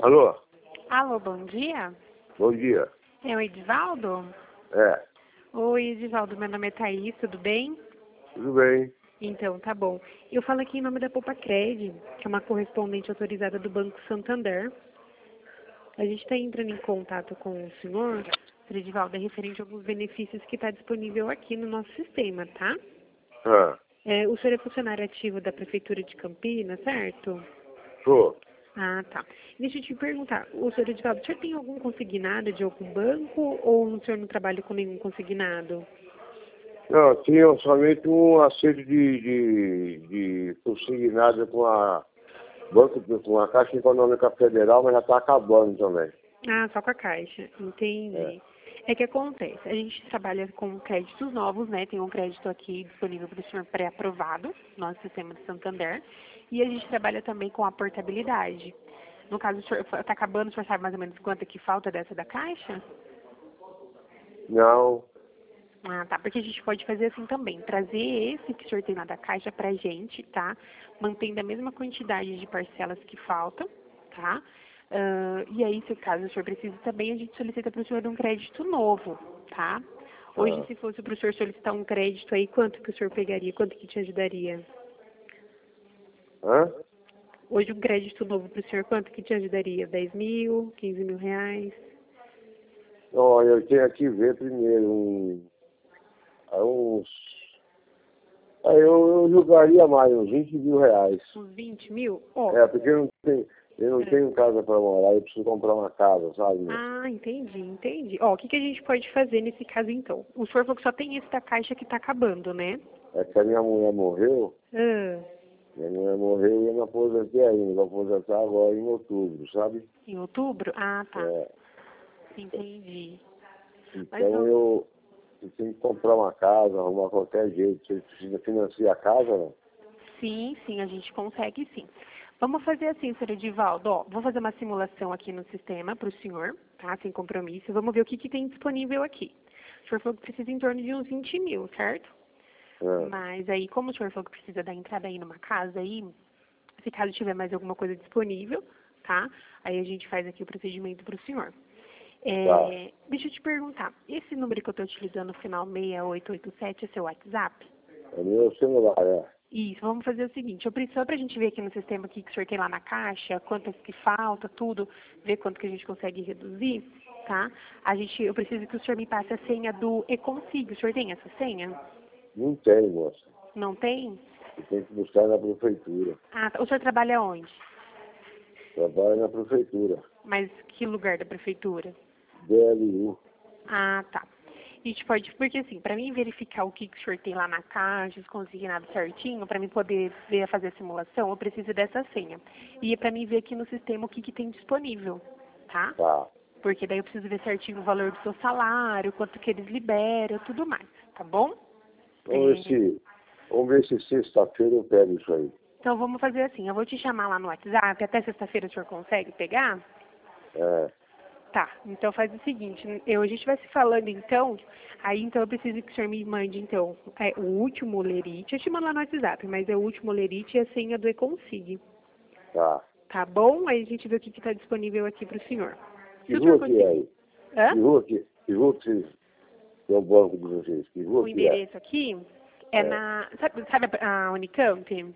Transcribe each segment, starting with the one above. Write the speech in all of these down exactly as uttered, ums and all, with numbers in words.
Alô? Alô, bom dia. Bom dia. É o Edivaldo? É, Oi, Edivaldo, meu nome é Thaís, tudo bem? tudo bem. Então, tá bom. Eu falo aqui em nome da Popacred, que é uma correspondente autorizada do Banco Santander. A gente está entrando em contato com o senhor, senhor Edivaldo, é referente a alguns benefícios que está disponível aqui no nosso sistema, tá? Ah, É, o senhor é funcionário ativo da Prefeitura de Campinas, certo? sou. Ah, tá. Deixa eu te perguntar, o senhor Edivaldo, o senhor tem algum consignado de algum banco ou o senhor não trabalha com nenhum consignado? Não, tinha somente um acerto de, de, de consignado com a banco, com a Caixa Econômica Federal, mas já está acabando também. Ah, só com a Caixa, entendi. É que acontece, a gente trabalha com créditos novos, né? Tem um crédito aqui disponível para o senhor pré-aprovado, no nosso sistema de Santander, e a gente trabalha também com a portabilidade. No caso, o senhor está acabando, o senhor sabe mais ou menos quanto é que falta dessa da Caixa? Não, Ah, tá, porque a gente pode fazer assim também, trazer esse que o senhor tem lá da Caixa pra gente, tá? Mantendo a mesma quantidade de parcelas que faltam, tá? Ah, e aí, se caso o senhor precise também, a gente solicita para o senhor um crédito novo, tá? Hoje, ah, se fosse para o senhor solicitar um crédito aí, quanto que o senhor pegaria? Quanto que te ajudaria? hã? Hoje, um crédito novo para o senhor, quanto que te ajudaria? dez mil, quinze mil reais? Olha, eu tenho que ver primeiro um, uns... Aí eu, eu julgaria mais, uns vinte mil reais. Uns vinte mil? Ó, É, porque eu não tenho, eu não é. tenho casa para morar, eu preciso comprar uma casa, sabe, moço? Ah, entendi, entendi. Ó, o que, que a gente pode fazer nesse caso, então? O senhor falou que só tem esse da Caixa que tá acabando, né? É que a minha mulher morreu, Ah, minha mulher morreu e eu não aposentei ainda, vou aposentar agora em outubro, sabe? em outubro? Ah, tá. É, Entendi. Mas então não... eu, eu tenho que comprar uma casa, arrumar qualquer jeito. Você precisa financiar a casa, né? Sim, sim, a gente consegue sim. Vamos fazer assim, senhor Edivaldo. Ó, vou fazer uma simulação aqui no sistema para o senhor, tá? Sem compromisso. Vamos ver o que, que tem disponível aqui. O senhor falou que precisa em torno de uns vinte mil, certo? É, Mas aí, como o senhor falou que precisa da entrada aí numa casa aí, se caso tiver mais alguma coisa disponível, tá? Aí a gente faz aqui o procedimento para o senhor. tá. É, deixa eu te perguntar, esse número que eu estou utilizando no final seis oito oito sete é seu WhatsApp? É meu celular, é. Isso, vamos fazer o seguinte, eu preciso, só para a gente ver aqui no sistema aqui que o senhor tem lá na caixa, quantas que falta, tudo, ver quanto que a gente consegue reduzir, tá? A gente, eu preciso que o senhor me passe a senha do Econsig. O senhor tem essa senha? Não tem, moça. Não tem? Você tem que buscar na prefeitura. Ah, tá. O senhor trabalha onde? Trabalha na prefeitura. Mas que lugar da prefeitura? D L U. Ah, tá. A gente pode, porque assim, para mim verificar o que, que o senhor tem lá na caixa, os consignados certinho, para mim poder ver, fazer a simulação, eu preciso dessa senha. E para mim ver aqui no sistema o que, que tem disponível, tá? Tá. Porque daí eu preciso ver certinho o valor do seu salário, quanto que eles liberam, tudo mais, tá bom? Vamos ver É, se, vamos ver se sexta-feira eu pego isso aí. então vamos fazer assim, eu vou te chamar lá no WhatsApp, até sexta-feira o senhor consegue pegar? É, Tá, então faz o seguinte, eu, a gente vai se falando então, aí então eu preciso que o senhor me mande então é, o último lerite, eu te mando lá no WhatsApp, mas é o último lerite e a senha do Econsig, tá. tá bom? Aí a gente vê o que está disponível aqui para o senhor. Que Se o senhor rua que é conseguir... aí? Hã? Que rua que, que rua que vocês, que é o banco de vocês? Que O rua que é? endereço aqui é É. na... Sabe, sabe a Unicamp?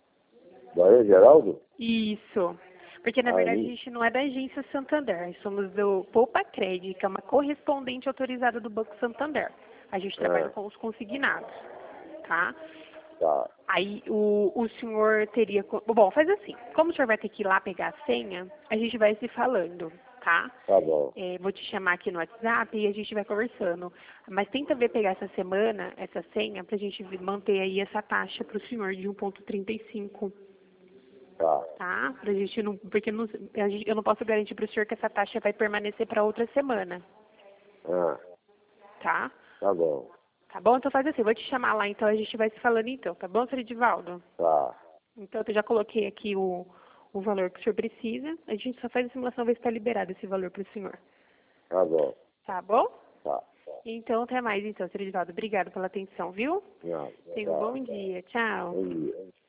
Bahia Geraldo? Isso. Porque, na verdade, a Aí, gente não é da agência Santander, somos do Popacred, que é uma correspondente autorizada do Banco Santander. A gente trabalha é, com os consignados, tá? tá. Aí o, o senhor teria... co- Bom, faz assim, como o senhor vai ter que ir lá pegar a senha, a gente vai se falando, tá? Tá bom. É, vou te chamar aqui no WhatsApp e a gente vai conversando. Mas tenta ver pegar essa semana, essa senha, pra gente manter aí essa taxa pro senhor de um vírgula trinta e cinco. Tá. Tá? Pra gente não, porque não, a gente, eu não posso garantir para o senhor que essa taxa vai permanecer para outra semana, Ah, tá? tá bom. Tá bom? Então faz assim, eu vou te chamar lá, então a gente vai se falando então, tá bom, senhor Edivaldo? Tá. Então eu já coloquei aqui o, o valor que o senhor precisa, a gente só faz a simulação, ver se está liberado esse valor para o senhor. Tá bom. Tá bom? Tá. Então até mais então, senhor Edivaldo. Obrigado pela atenção, viu? Não, Tenha um tá. bom dia. Tchau. Bom dia.